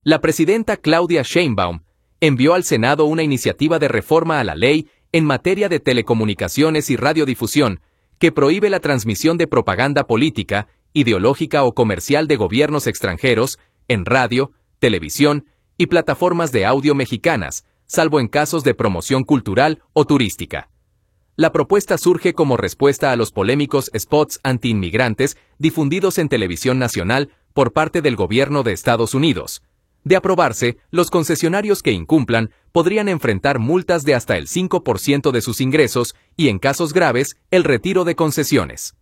La presidenta Claudia Sheinbaum envió al Senado una iniciativa de reforma a la ley en materia de telecomunicaciones y radiodifusión que prohíbe la transmisión de propaganda política, ideológica o comercial de gobiernos extranjeros en radio, televisión y plataformas de audio mexicanas, salvo en casos de promoción cultural o turística. La propuesta surge como respuesta a los polémicos spots anti-inmigrantes difundidos en televisión nacional por parte del gobierno de Estados Unidos. De aprobarse, los concesionarios que incumplan podrían enfrentar multas de hasta el 5% de sus ingresos y, en casos graves, el retiro de concesiones.